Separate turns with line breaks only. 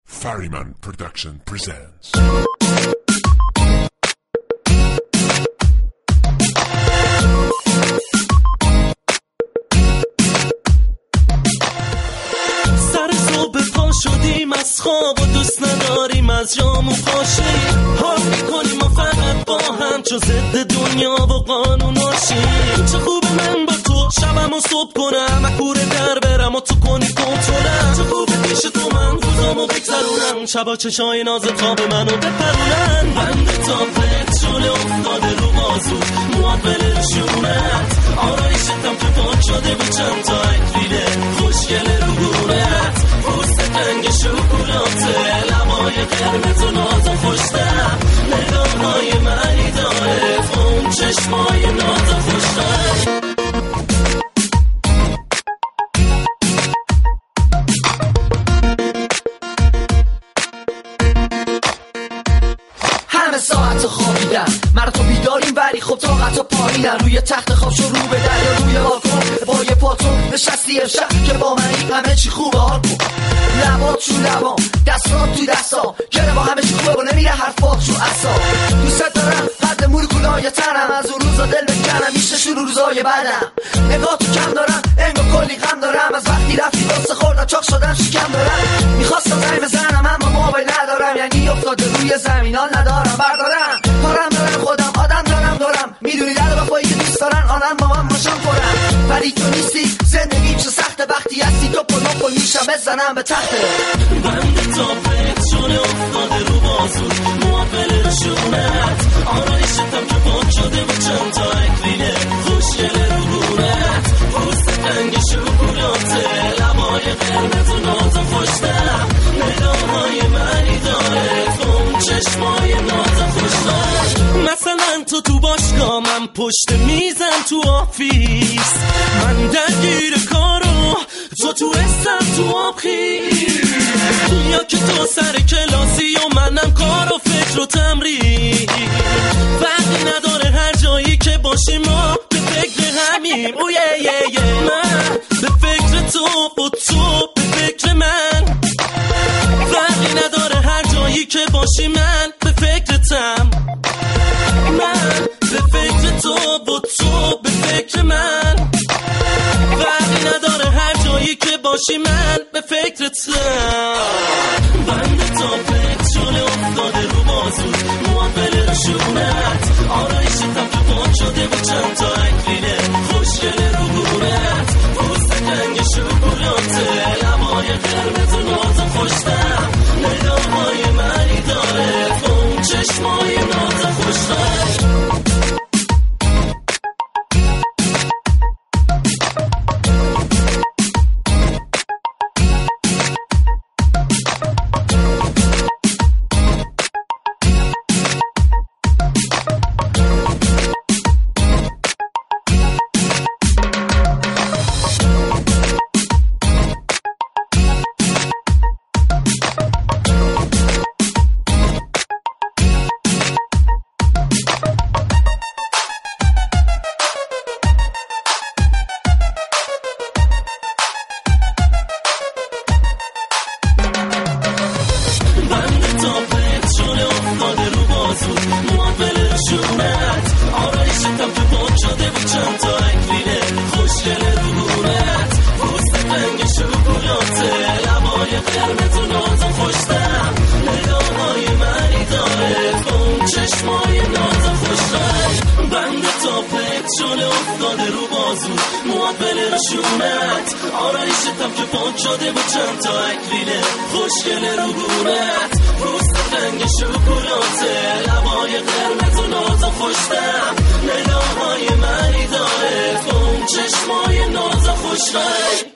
Ferryman Production presents.
سر صبح پا شدیم از خواب و دوست نداریم از جامون پاشیم، حال میکنیم و فقط با هم چو ضد دنیا و قانوناشیم. چه خوبه من با تو شبم و صبح کنم و کوره در برم و تو کنی کنترلم. چه خوبه پیش تو من روزامو بگذرونم، شبا چشای ناز خواب منو بپرونن. بند تا پت شله افتاده رو بازو، موات بله شونت آرایشتم که پاک شده به چند تا اکریله خوشگله رو گونت. پوست رنگ شکلاته، لبای قرمز و ناز و خوشتم، نگاه های منی داره اون چشمای ناز و خوشتم.
همه ساعت خوابیدن، مرا تو بیداریم ولی خب طاقت و پایینن. روی تخت خواب شروع به دریا روی بالکن با یه پاتون نشستی امشب که با منی همه چی خوبه. حال کن لبات تو لبام، دستات تو دستام، گره با همه چی خوبه و نمیره حرفات تو اصاب. دوست دارم قد مولکولای تنم، از اون روزا دل بکنم میشه شروع روزای بعدم. نگاه تو کم دارم انگار کلی غم دارم، از وقتی رفتی دست خوردم چاق شدم شکم دارم. میخواستم زنگ بزنم اما موبایل ندارم، یعنی افتاده روی زمینان ندارم بردارم. کارم دارم خودم آدم دارم میدونی در وفایی که دوست دارن آنن با من باشم کنم، ولی تو نیستی زندگی چه سخته وقتی هستی تو پل میشم بزنم به تخته.
بند تا پت شونه افتاده رو بازو، موات بله شونت آرایشتم که پاک شده به چند تا اکریله خوشگله رو گونت. پوست رنگ شکلاته، لبای قرمز و ناز و خوشتم، نگاه های منی داره اون چشمای ناز و خوشتم. مثلا تو باشگاه، من پشت میزم تو آفیس، من درگیر کارو تو استم تو آبخیز، یا که تو سر کلاسی و منم کار و فکر و تمرین. فرقی نداره هر جایی که باشیم ما به فکر همیم. من به فکر تو و تو به فکر من، فرقی نداره هر جایی که باشی من به فکرتم. من به فکر تو و تو به فکر من، فرقی نداره هر جایی که باشی من به فکرتم. بند تا پت شله افتاده رو بازو، موات بله شونت آرایشتم که پاک شده به چند تا اکریله خوشگله رو گونت. پوست رنگ شکلاته، لبای قرمز و ناز و خوشتم، نگاه های منی داره اون چشمای ناز و خوشتم. آرایشتم که پاک شده به چند تا اکریله خوشگله رو گونت. پوست رنگ شکلاته، لبای قرمز و ناز و خوشتم، نگاه های منی داره اون چشمای ناز و خوشتم.